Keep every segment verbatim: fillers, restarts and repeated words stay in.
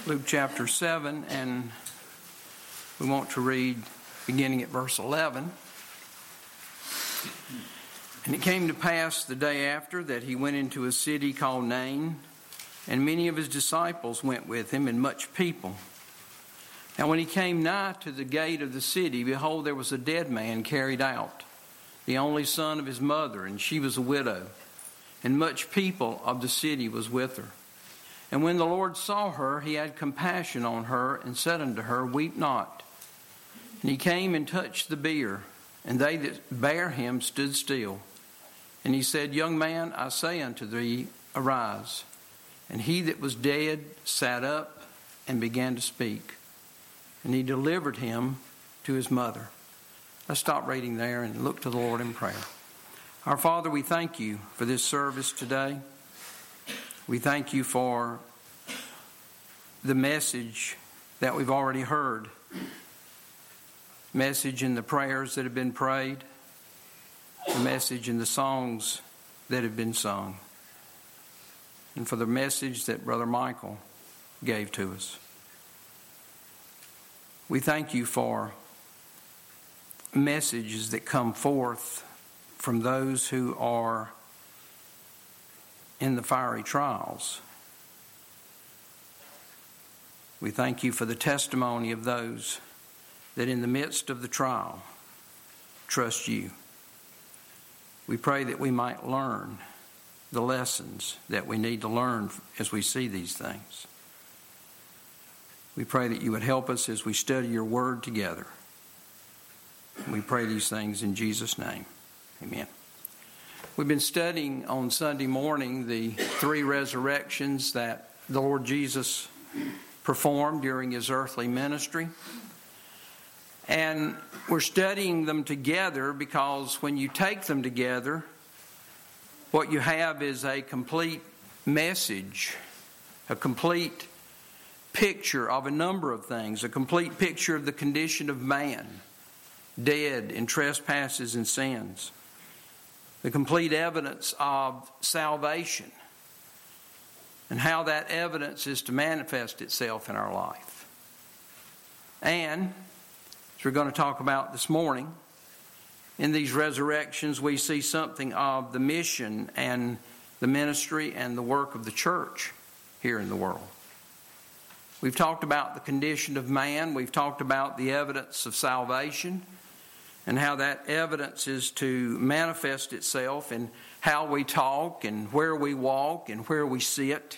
Luke chapter seven, and we want to read beginning at verse eleven. And it came to pass the day after that he went into a city called Nain, and many of his disciples went with him, and much people. Now when he came nigh to the gate of the city, behold, there was a dead man carried out, the only son of his mother, and she was a widow, and much people of the city was with her. And when the Lord saw her, he had compassion on her, and said unto her, Weep not. And he came and touched the bier, and they that bare him stood still. And he said, Young man, I say unto thee, arise. And he that was dead sat up and began to speak. And he delivered him to his mother. Let's stop reading there and look to the Lord in prayer. Our Father, we thank you for this service today. We thank you for the message that we've already heard. Message in the prayers that have been prayed. The message in the songs that have been sung. And for the message that Brother Michael gave to us. We thank you for messages that come forth from those who are in the fiery trials. We thank you for the testimony of those that in the midst of the trial trust you. We pray that we might learn the lessons that we need to learn as we see these things. We pray that you would help us as we study your word together. We pray these things in Jesus' name. Amen. We've been studying on Sunday morning the three resurrections that the Lord Jesus performed during his earthly ministry. And we're studying them together because when you take them together, what you have is a complete message, a complete picture of a number of things, a complete picture of the condition of man, dead in trespasses and sins. The complete evidence of salvation and how that evidence is to manifest itself in our life. And, as we're going to talk about this morning, in these resurrections we see something of the mission and the ministry and the work of the church here in the world. We've talked about the condition of man. We've talked about the evidence of salvation and how that evidence is to manifest itself in how we talk and where we walk and where we sit.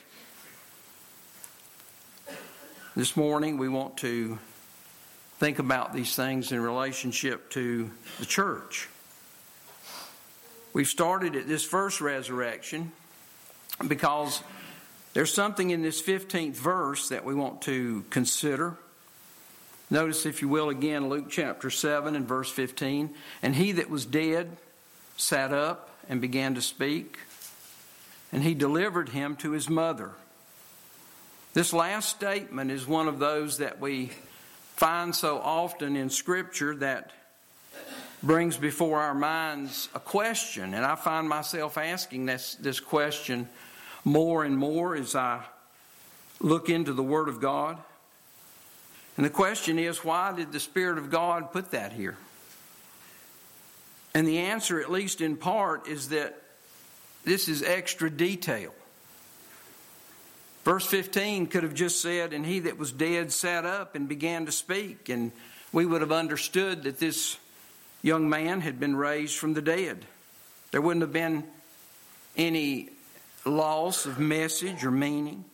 This morning we want to think about these things in relationship to the church. We've started at this first resurrection because there's something in this fifteenth verse that we want to consider. Notice, if you will, again, Luke chapter seven and verse fifteen. And he that was dead sat up and began to speak, and he delivered him to his mother. This last statement is one of those that we find so often in Scripture that brings before our minds a question. And I find myself asking this, this question more and more as I look into the Word of God. And the question is, why did the Spirit of God put that here? And the answer, at least in part, is that this is extra detail. Verse fifteen could have just said, and he that was dead sat up and began to speak. And we would have understood that this young man had been raised from the dead. There wouldn't have been any loss of message or meaning.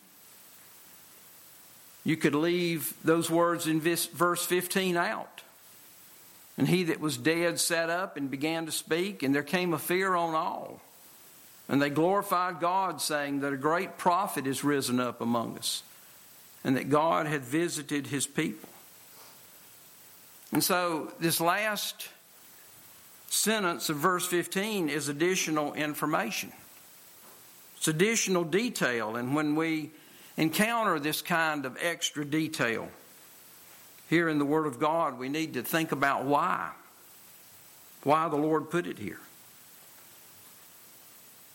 You could leave those words in verse fifteen out. And he that was dead sat up and began to speak, and there came a fear on all. And they glorified God, saying that a great prophet is risen up among us, and that God had visited his people. And so this last sentence of verse fifteen is additional information. It's additional detail, and when we encounter this kind of extra detail here in the Word of God, we need to think about why. Why the Lord put it here.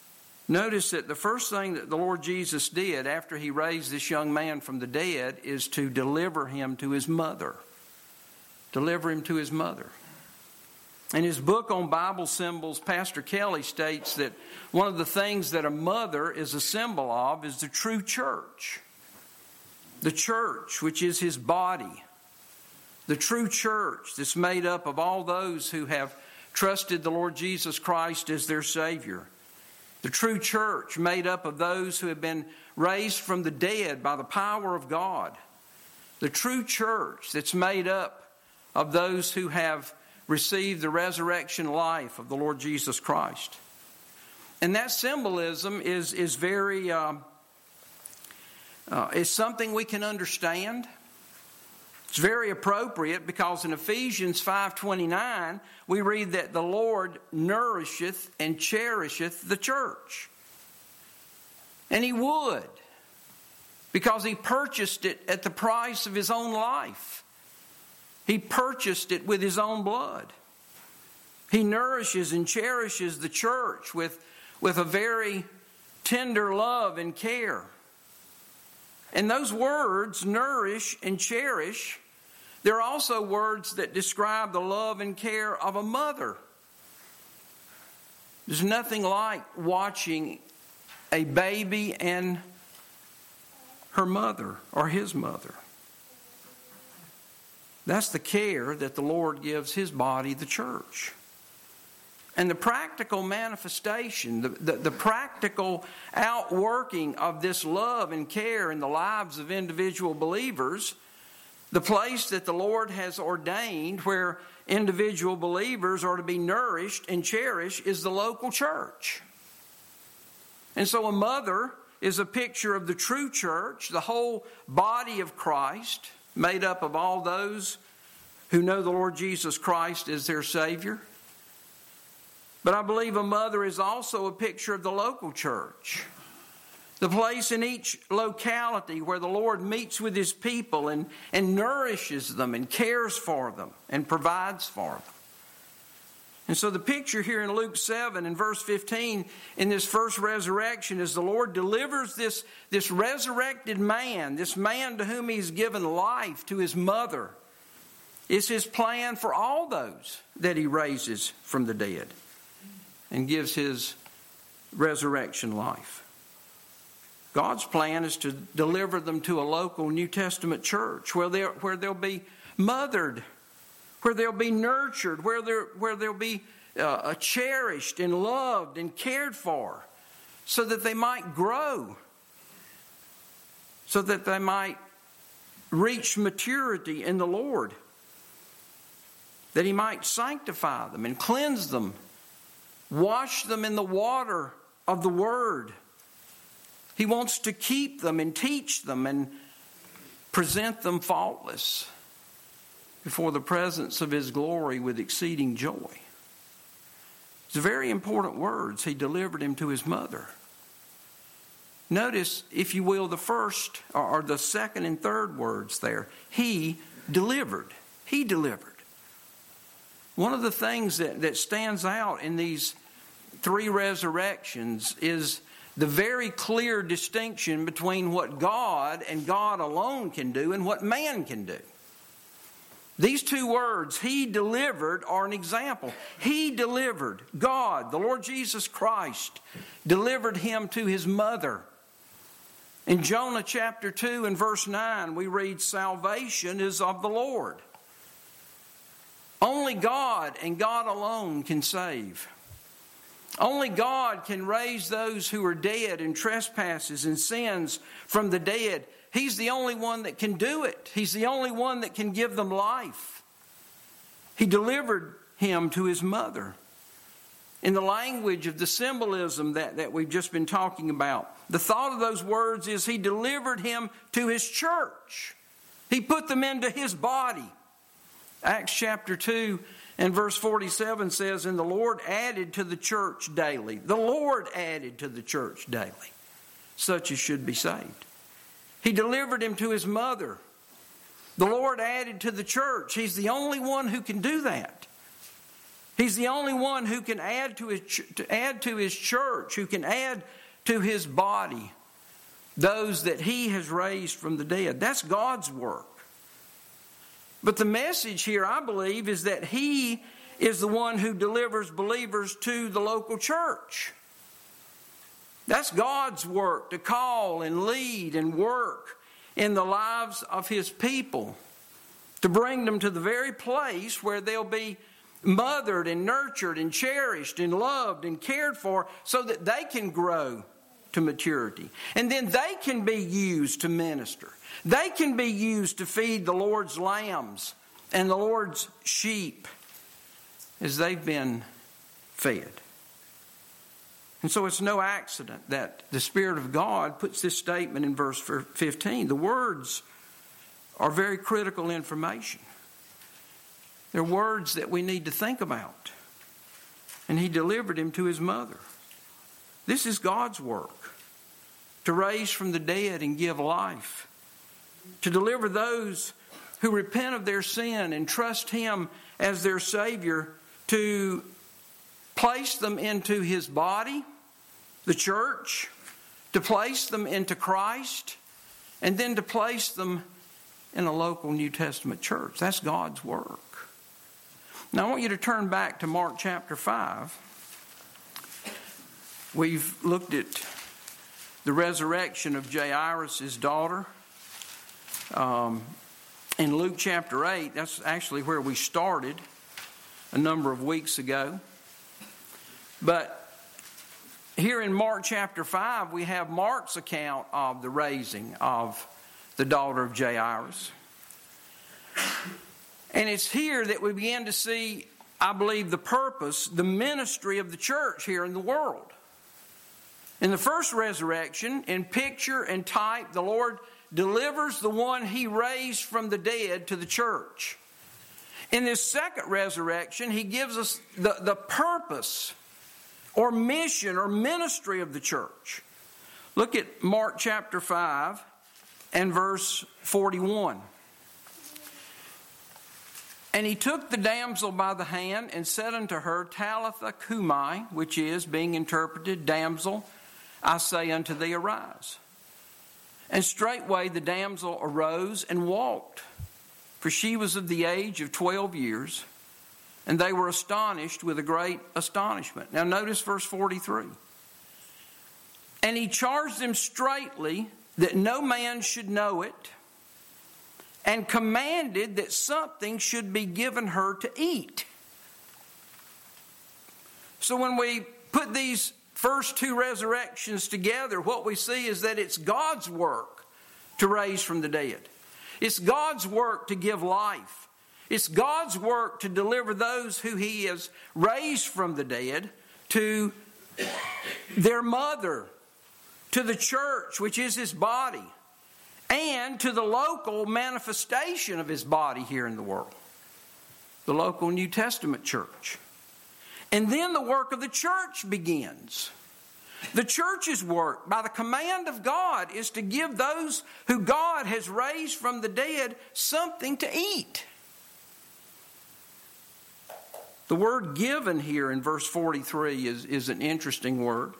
Notice that the first thing that the Lord Jesus did after he raised this young man from the dead is to deliver him to his mother. Deliver him to his mother. In his book on Bible symbols, Pastor Kelly states that one of the things that a mother is a symbol of is the true church. The church, which is his body. The true church that's made up of all those who have trusted the Lord Jesus Christ as their Savior. The true church made up of those who have been raised from the dead by the power of God. The true church that's made up of those who have received the resurrection life of the Lord Jesus Christ. And that symbolism is, is very, uh, uh, is something we can understand. It's very appropriate because in Ephesians five twenty-nine, we read that the Lord nourisheth and cherisheth the church. And He would, because He purchased it at the price of His own life. He purchased it with His own blood. He nourishes and cherishes the church with, with a very tender love and care. And those words, nourish and cherish, they're also words that describe the love and care of a mother. There's nothing like watching a baby and her mother or his mother. That's the care that the Lord gives His body, the church. And the practical manifestation, the, the, the practical outworking of this love and care in the lives of individual believers, the place that the Lord has ordained where individual believers are to be nourished and cherished is the local church. And so a mother is a picture of the true church, the whole body of Christ, made up of all those who know the Lord Jesus Christ as their Savior. But I believe a mother is also a picture of the local church. The place in each locality where the Lord meets with His people and, and nourishes them and cares for them and provides for them. And so the picture here in Luke seven and verse fifteen in this first resurrection is the Lord delivers this, this resurrected man, this man to whom He's given life, to his mother. It's His plan for all those that He raises from the dead and gives His resurrection life. God's plan is to deliver them to a local New Testament church where they'll, where they'll be mothered, where they'll be nurtured, where, they're, where they'll be uh, cherished and loved and cared for, so that they might grow, so that they might reach maturity in the Lord, that He might sanctify them and cleanse them, wash them in the water of the Word. He wants to keep them and teach them and present them faultless before the presence of His glory with exceeding joy. It's very important words. He delivered him to his mother. Notice, if you will, the first or the second and third words there. He delivered. He delivered. One of the things that, that stands out in these three resurrections is the very clear distinction between what God and God alone can do and what man can do. These two words, He delivered, are an example. He delivered, God, the Lord Jesus Christ, delivered him to his mother. In Jonah chapter two and verse nine, we read, salvation is of the Lord. Only God and God alone can save. Only God can raise those who are dead in trespasses and sins from the dead. He's the only one that can do it. He's the only one that can give them life. He delivered him to his mother. In the language of the symbolism that, that we've just been talking about, the thought of those words is He delivered him to His church. He put them into His body. Acts chapter two and verse forty-seven says, and the Lord added to the church daily. The Lord added to the church daily, such as should be saved. He delivered him to his mother. The Lord added to the church. He's the only one who can do that. He's the only one who can add to his, to add to his church, who can add to his body those that he has raised from the dead. That's God's work. But the message here, I believe, is that he is the one who delivers believers to the local church. That's God's work, to call and lead and work in the lives of his people, to bring them to the very place where they'll be mothered and nurtured and cherished and loved and cared for, so that they can grow to maturity. And then they can be used to minister. They can be used to feed the Lord's lambs and the Lord's sheep as they've been fed. And so it's no accident that the Spirit of God puts this statement in verse fifteen. The words are very critical information. They're words that we need to think about. And he delivered him to his mother. This is God's work, to raise from the dead and give life, to deliver those who repent of their sin and trust him as their Savior, to place them into his body, the church, to place them into Christ, and then to place them in a local New Testament church. That's God's work. Now I want you to turn back to Mark chapter five. We've looked at the resurrection of Jairus' daughter. Um, in Luke chapter eight, that's actually where we started a number of weeks ago. But here in Mark chapter five, we have Mark's account of the raising of the daughter of Jairus. And it's here that we begin to see, I believe, the purpose, the ministry of the church here in the world. In the first resurrection, in picture and type, the Lord delivers the one he raised from the dead to the church. In this second resurrection, he gives us the, the purpose or mission or ministry of the church. Look at Mark chapter five and verse forty-one. And he took the damsel by the hand and said unto her, Talitha cumi, which is, being interpreted, Damsel, I say unto thee, arise. And straightway the damsel arose and walked, for she was of the age of twelve years, and they were astonished with a great astonishment. Now notice verse forty-three. And he charged them straitly that no man should know it, and commanded that something should be given her to eat. So when we put these first two resurrections together, what we see is that it's God's work to raise from the dead. It's God's work to give life. It's God's work to deliver those who he has raised from the dead to their mother, to the church, which is his body, and to the local manifestation of his body here in the world, the local New Testament church. And then the work of the church begins. The church's work, by the command of God, is to give those who God has raised from the dead something to eat. The word given here in verse forty-three is, is an interesting word.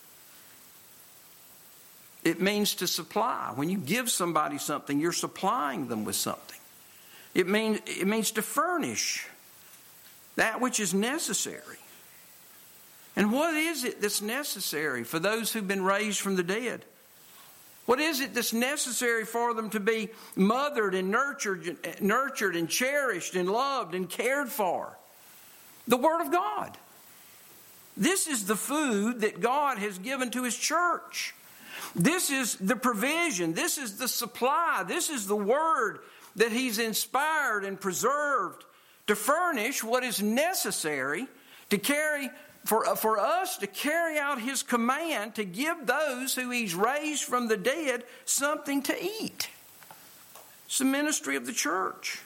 It means to supply. When you give somebody something, you're supplying them with something. It means, it means to furnish that which is necessary. And what is it that's necessary for those who've been raised from the dead? What is it that's necessary for them to be mothered and nurtured, nurtured and cherished and loved and cared for? The Word of God. This is the food that God has given to his church. This is the provision. This is the supply. This is the word that he's inspired and preserved to furnish what is necessary to carry for, for us to carry out his command to give those who he's raised from the dead something to eat. It's the ministry of the church.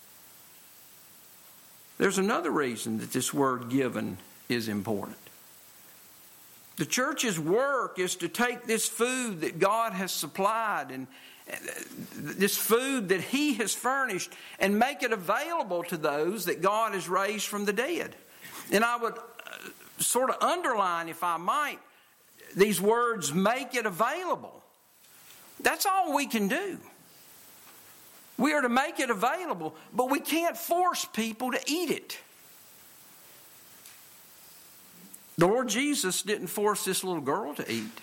There's another reason that this word given is important. The church's work is to take this food that God has supplied and this food that he has furnished and make it available to those that God has raised from the dead. And I would sort of underline, if I might, these words, make it available. That's all we can do. We are to make it available, but we can't force people to eat it. The Lord Jesus didn't force this little girl to eat.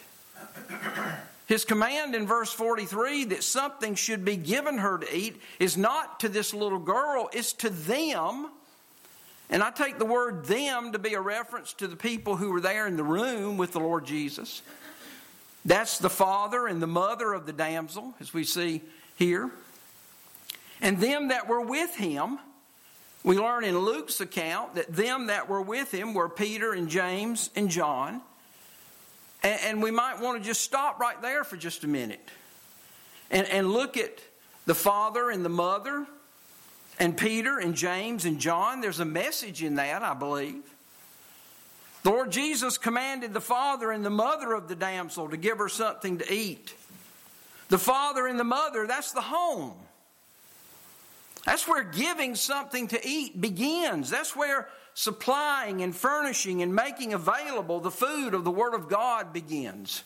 His command in verse forty-three that something should be given her to eat is not to this little girl, it's to them. And I take the word them to be a reference to the people who were there in the room with the Lord Jesus. That's the father and the mother of the damsel, as we see here. And them that were with him. We learn in Luke's account that them that were with him were Peter and James and John. And, and we might want to just stop right there for just a minute. And, and look at the father and the mother and Peter and James and John. There's a message in that, I believe. The Lord Jesus commanded the father and the mother of the damsel to give her something to eat. The father and the mother, that's the home. That's where giving something to eat begins. That's where supplying and furnishing and making available the food of the Word of God begins.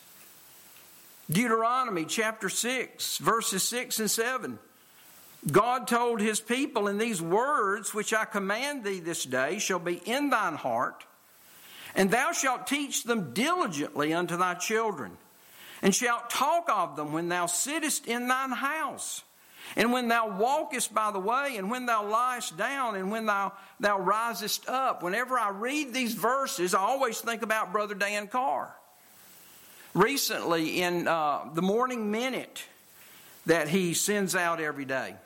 Deuteronomy chapter six, verses six and seven. God told his people, in these words which I command thee this day shall be in thine heart, and thou shalt teach them diligently unto thy children, and shalt talk of them when thou sittest in thine house, and when thou walkest by the way, and when thou liest down, and when thou, thou risest up. Whenever I read these verses, I always think about Brother Dan Carr. Recently, in uh, the Morning Minute that he sends out every day,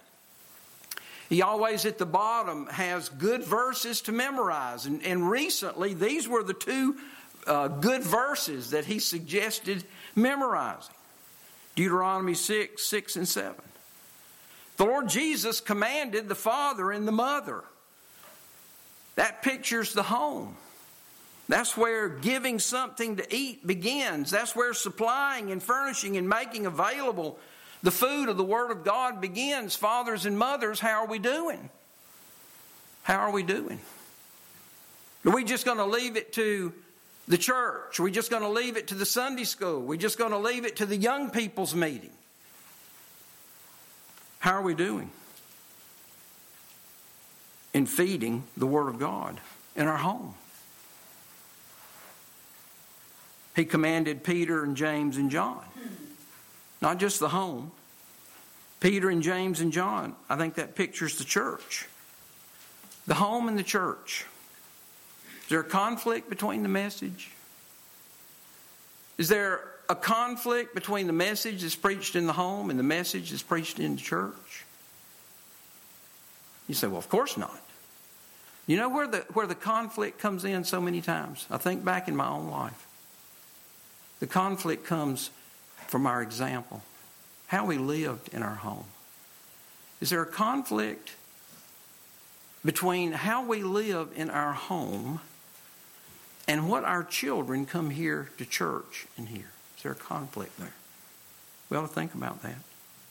he always at the bottom has good verses to memorize. And, and recently, these were the two uh, good verses that he suggested memorizing. Deuteronomy six, six and seven. The Lord Jesus commanded the father and the mother. That pictures the home. That's where giving something to eat begins. That's where supplying and furnishing and making available the food of the Word of God begins. Fathers and mothers, how are we doing? How are we doing? Are we just going to leave it to the church? Are we just going to leave it to the Sunday school? Are we just going to leave it to the young people's meeting? How are we doing in feeding the Word of God in our home? He commanded Peter and James and John. Not just the home. Peter and James and John. I think that pictures the church. The home and the church. Is there a conflict between the message? Is there a conflict between the message that's preached in the home and the message that's preached in the church? You say, well, of course not. You know where the where the conflict comes in so many times? I think back in my own life. The conflict comes from our example, how we lived in our home. Is there a conflict between how we live in our home and what our children come here to church and hear? Is there a conflict there? We ought to think about that.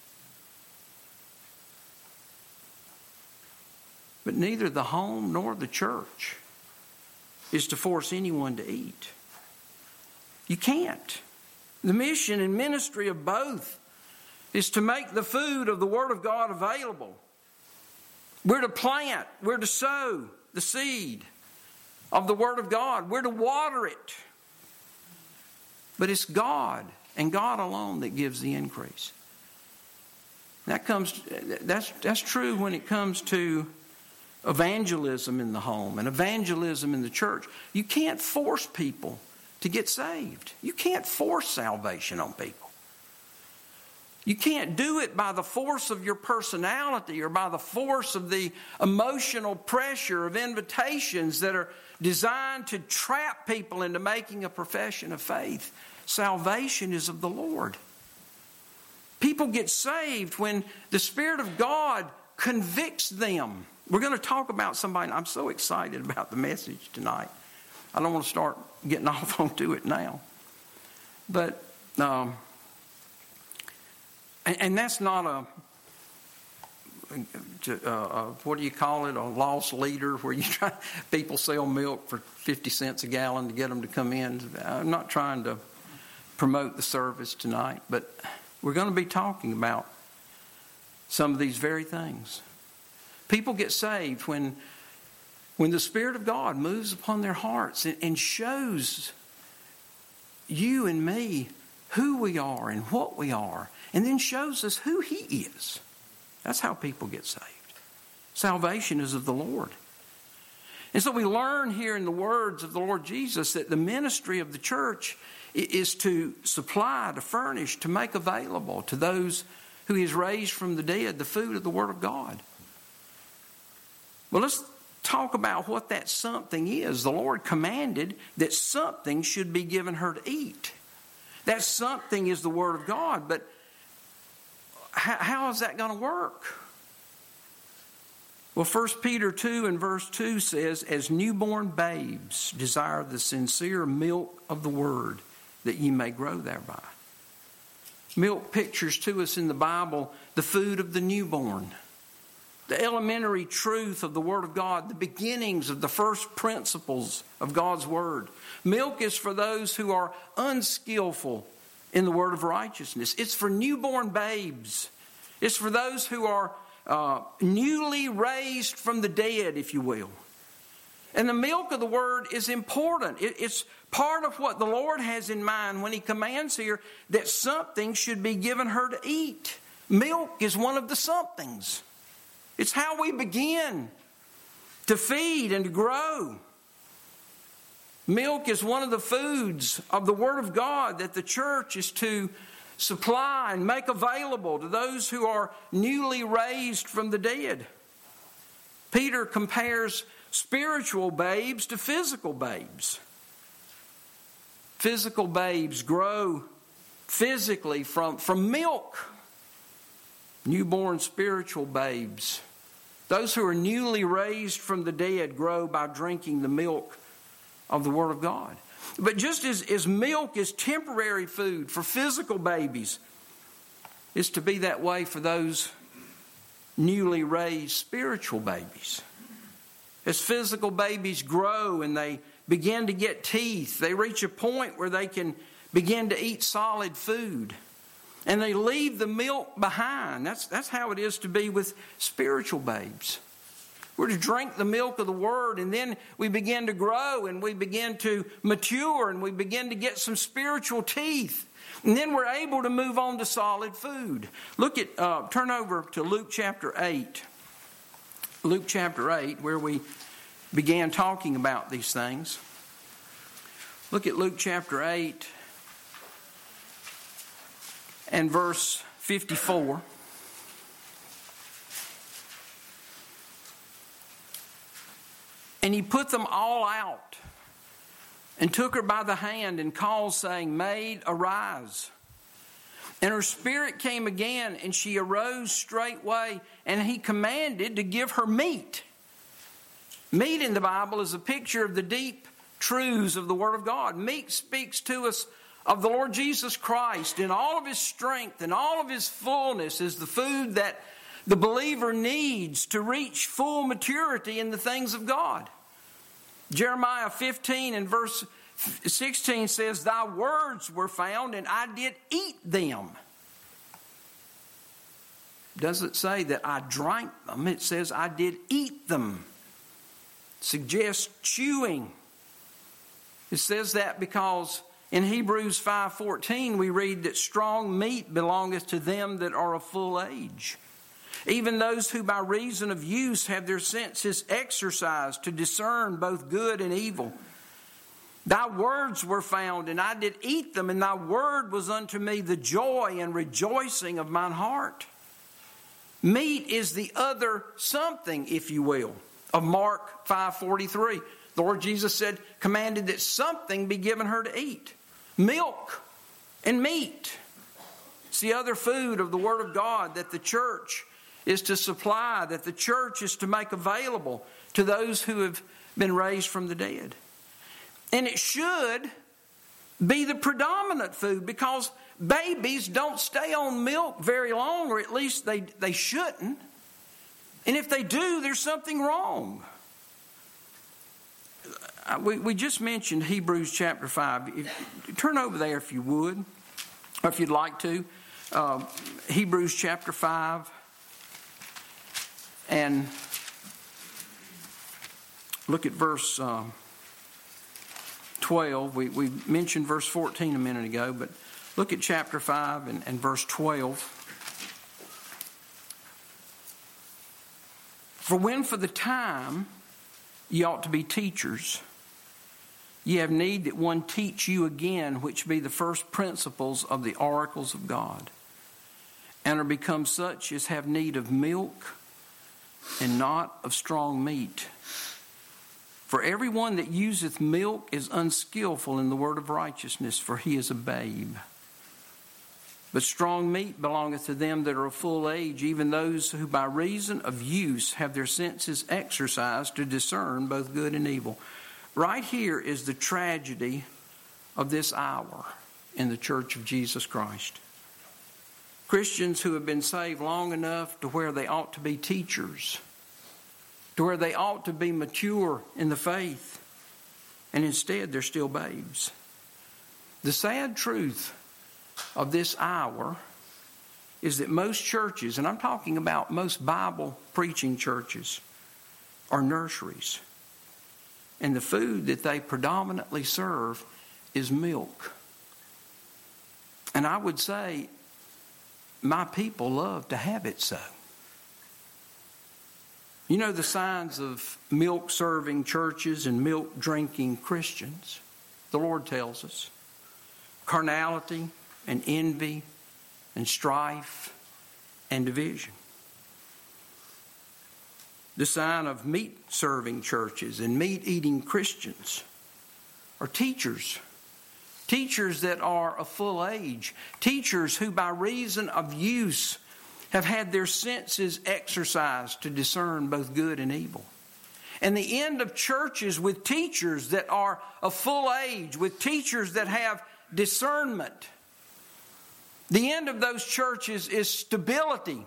But neither the home nor the church is to force anyone to eat. You can't. The mission and ministry of both is to make the food of the Word of God available. We're to plant, we're to sow the seed of the Word of God. We're to water it. But it's God and God alone that gives the increase. That comes. That's that's true when it comes to evangelism in the home and evangelism in the church. You can't force people to get saved. You can't force salvation on people. You can't do it by the force of your personality or by the force of the emotional pressure of invitations that are designed to trap people into making a profession of faith. Salvation is of the Lord. People get saved when the Spirit of God convicts them. We're going to talk about somebody. I'm so excited about the message tonight. I don't want to start getting off onto it now. But, um, and, and that's not a, to, uh, uh, what do you call it, a loss leader, where you try, people sell milk for fifty cents a gallon to get them to come in. I'm not trying to promote the service tonight, but we're going to be talking about some of these very things. People get saved when, when the Spirit of God moves upon their hearts and, and shows you and me who we are and what we are, and then shows us who He is. That's how people get saved. Salvation is of the Lord. And so we learn here in the words of the Lord Jesus that the ministry of the church is to supply, to furnish, to make available to those who He has raised from the dead the food of the Word of God. Well, let's talk about what that something is. The Lord commanded that something should be given her to eat. That something is the Word of God, but how, how is that going to work? Well, First Peter two and verse two says, as newborn babes desire the sincere milk of the Word, that ye may grow thereby. Milk pictures to us in the Bible the food of the newborn, the elementary truth of the Word of God, the beginnings of the first principles of God's Word. Milk is for those who are unskillful in the word of righteousness. It's for newborn babes. It's for those who are uh, newly raised from the dead, if you will. And the milk of the Word is important. It, it's part of what the Lord has in mind when He commands here that something should be given her to eat. Milk is one of the somethings. It's how we begin to feed and to grow. Milk is one of the foods of the Word of God that the church is to supply and make available to those who are newly raised from the dead. Peter compares spiritual babes to physical babes. Physical babes grow physically from, from milk. Newborn spiritual babes, those who are newly raised from the dead, grow by drinking the milk of the Word of God. But just as, as milk is temporary food for physical babies, it's to be that way for those newly raised spiritual babies. As physical babies grow and they begin to get teeth, they reach a point where they can begin to eat solid food. And they leave the milk behind. That's, that's how it is to be with spiritual babes. We're to drink the milk of the Word, and then we begin to grow and we begin to mature and we begin to get some spiritual teeth. And then we're able to move on to solid food. Look at, uh, turn over to Luke chapter eight. Luke chapter eight, where we began talking about these things. Look at Luke chapter eight and verse fifty-four. And he put them all out and took her by the hand and called, saying, Maid, arise. And her spirit came again, and she arose straightway, and he commanded to give her meat. Meat in the Bible is a picture of the deep truths of the Word of God. Meat speaks to us of the Lord Jesus Christ in all of His strength and all of His fullness is the food that the believer needs to reach full maturity in the things of God. Jeremiah fifteen and verse sixteen says, Thy words were found and I did eat them. Doesn't say that I drank them. It says I did eat them. Suggests chewing. It says that because in Hebrews five fourteen we read that strong meat belongeth to them that are of full age. Even those who by reason of use have their senses exercised to discern both good and evil. Thy words were found, and I did eat them, and thy word was unto me the joy and rejoicing of mine heart. Meat is the other something, if you will, of Mark five forty-three. The Lord Jesus said, commanded that something be given her to eat. Milk and meat. It's the other food of the Word of God that the church is to supply, that the church is to make available to those who have been raised from the dead. And it should be the predominant food because babies don't stay on milk very long, or at least they, they shouldn't. And if they do, there's something wrong. We, we just mentioned Hebrews chapter five. If, turn over there if you would, or if you'd like to. Uh, Hebrews chapter five. And look at verse uh, twelve. We, we mentioned verse fourteen a minute ago, but look at chapter five and, and verse twelve. For when for the time ye ought to be teachers, ye have need that one teach you again, which be the first principles of the oracles of God, and are become such as have need of milk, and not of strong meat. For everyone that useth milk is unskillful in the word of righteousness, for he is a babe. But strong meat belongeth to them that are of full age, even those who by reason of use have their senses exercised to discern both good and evil. Right here is the tragedy of this hour in the Church of Jesus Christ. Christians who have been saved long enough to where they ought to be teachers, to where they ought to be mature in the faith, and instead they're still babes. The sad truth of this hour is that most churches, and I'm talking about most Bible preaching churches, are nurseries. And the food that they predominantly serve is milk. And I would say my people love to have it so. You know the signs of milk-serving churches and milk-drinking Christians? The Lord tells us. Carnality and envy and strife and division. The sign of meat-serving churches and meat-eating Christians are teachers. Teachers that are of full age. Teachers who by reason of use have had their senses exercised to discern both good and evil. And the end of churches with teachers that are of full age, with teachers that have discernment, the end of those churches is stability,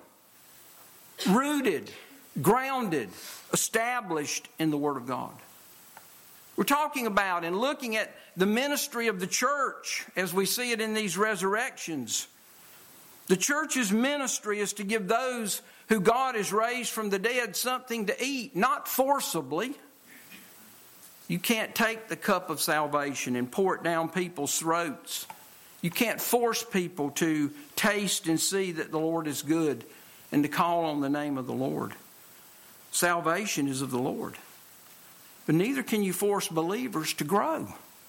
rooted, grounded, established in the Word of God. We're talking about and looking at the ministry of the church as we see it in these resurrections. The church's ministry is to give those who God has raised from the dead something to eat, not forcibly. You can't take the cup of salvation and pour it down people's throats. You can't force people to taste and see that the Lord is good and to call on the name of the Lord. Salvation is of the Lord. But neither can you force believers to grow.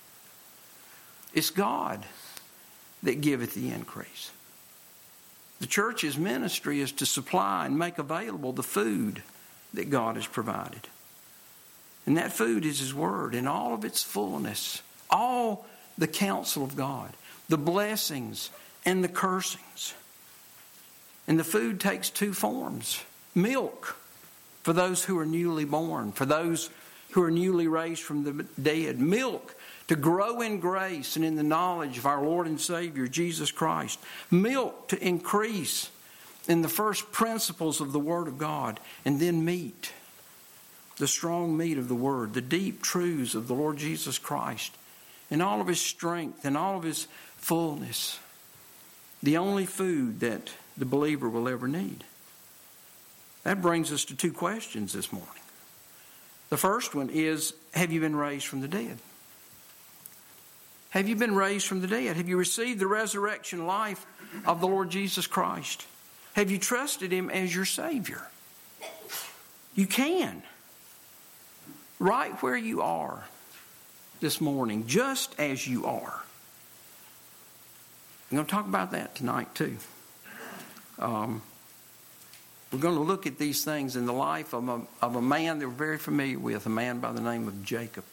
It's God that giveth the increase. The church's ministry is to supply and make available the food that God has provided. And that food is His Word in all of its fullness, all the counsel of God, the blessings and the cursings. And the food takes two forms. Milk for those who are newly born, for those who are newly raised from the dead. Milk to grow in grace and in the knowledge of our Lord and Savior, Jesus Christ. Milk to increase in the first principles of the Word of God. And then meat, the strong meat of the Word, the deep truths of the Lord Jesus Christ, in all of His strength and all of His fullness. The only food that the believer will ever need. That brings us to two questions this morning. The first one is, have you been raised from the dead? Have you been raised from the dead? Have you received the resurrection life of the Lord Jesus Christ? Have you trusted Him as your Savior? You can. Right where you are this morning, just as you are. I'm going to talk about that tonight too. Um, we're going to look at these things in the life of a, of a man that we're very familiar with, a man by the name of Jacob.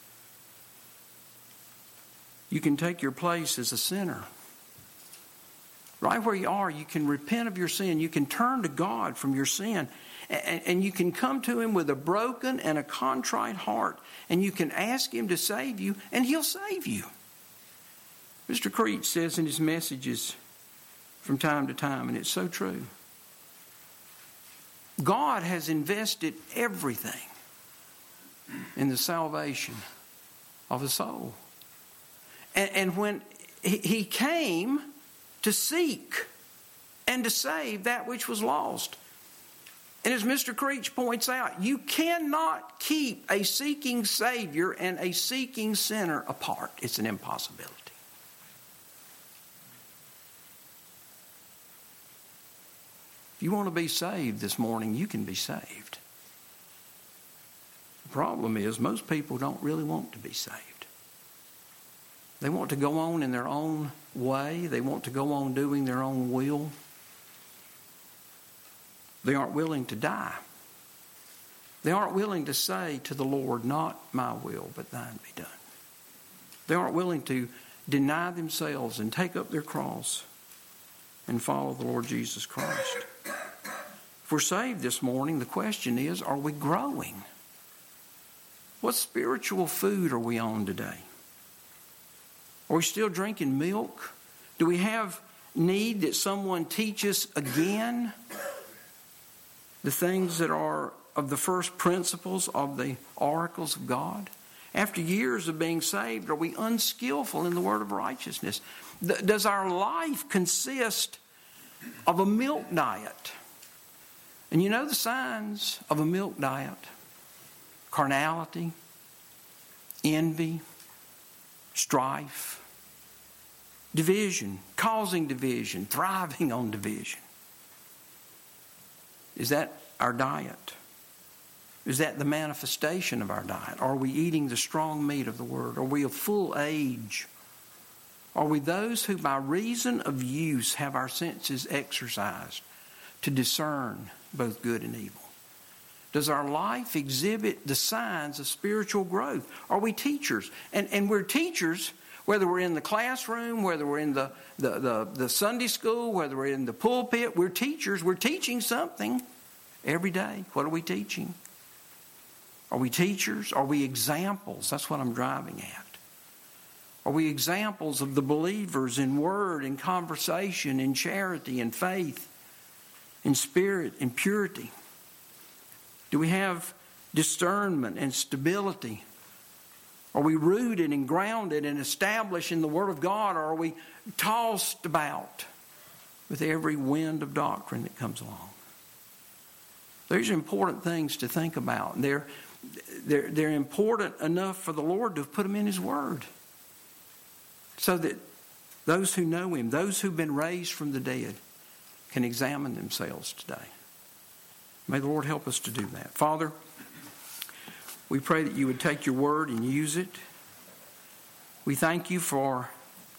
You can take your place as a sinner. Right where you are, you can repent of your sin. You can turn to God from your sin. And, and you can come to Him with a broken and a contrite heart. And you can ask Him to save you, and He'll save you. Mister Creech says in his messages from time to time, and it's so true, God has invested everything in the salvation of a soul. And, and when he, he came to seek and to save that which was lost. And as Mister Creech points out, you cannot keep a seeking Savior and a seeking sinner apart. It's an impossibility. If you want to be saved this morning, you can be saved. The problem is most people don't really want to be saved. They want to go on in their own way. They want to go on doing their own will. They aren't willing to die. They aren't willing to say to the Lord, not my will, but thine be done. They aren't willing to deny themselves and take up their cross and follow the Lord Jesus Christ. If we're saved this morning, the question is, are we growing? What spiritual food are we on today? Are we still drinking milk? Do we have need that someone teach us again the things that are of the first principles of the oracles of God? After years of being saved, are we unskillful in the word of righteousness? Does our life consist of a milk diet? And you know the signs of a milk diet: carnality, envy, strife, division, causing division, thriving on division. Is that our diet? Is that the manifestation of our diet? Are we eating the strong meat of the Word? Are we of full age? Are we those who by reason of use have our senses exercised to discern both good and evil? Does our life exhibit the signs of spiritual growth? Are we teachers? And, and we're teachers whether we're in the classroom, whether we're in the, the, the, the Sunday school, whether we're in the pulpit. We're teachers. We're teaching something every day. What are we teaching? Are we teachers? Are we examples? That's what I'm driving at. Are we examples of the believers in word, in conversation, in charity, in faith, in spirit, in purity? Do we have discernment and stability? Are we rooted and grounded and established in the Word of God, or are we tossed about with every wind of doctrine that comes along? These are important things to think about. They're, they're, they're important enough for the Lord to have put them in His Word, so that those who know Him, those who've been raised from the dead, can examine themselves today. May the Lord help us to do that. Father, we pray that you would take your word and use it. We thank you for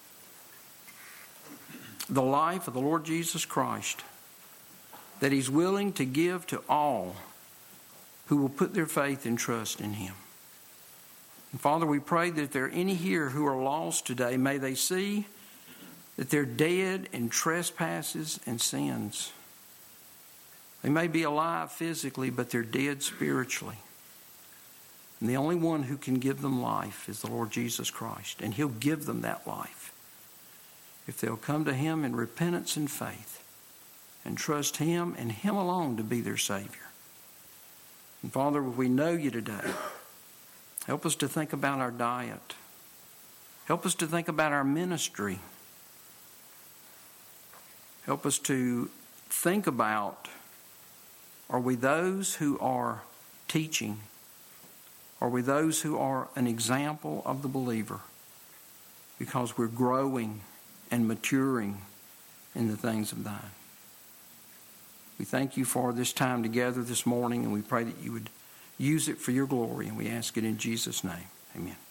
the life of the Lord Jesus Christ, that He's willing to give to all who will put their faith and trust in Him. And Father, we pray that if there are any here who are lost today, may they see that they're dead in trespasses and sins. They may be alive physically, but they're dead spiritually. And the only one who can give them life is the Lord Jesus Christ. And He'll give them that life if they'll come to Him in repentance and faith and trust Him and Him alone to be their Savior. And Father, we know you today. Help us to think about our diet. Help us to think about our ministry. Help us to think about, are we those who are teaching? Are we those who are an example of the believer because we're growing and maturing in the things of thine? We thank you for this time together this morning, and we pray that you would use it for your glory, and we ask it in Jesus' name. Amen.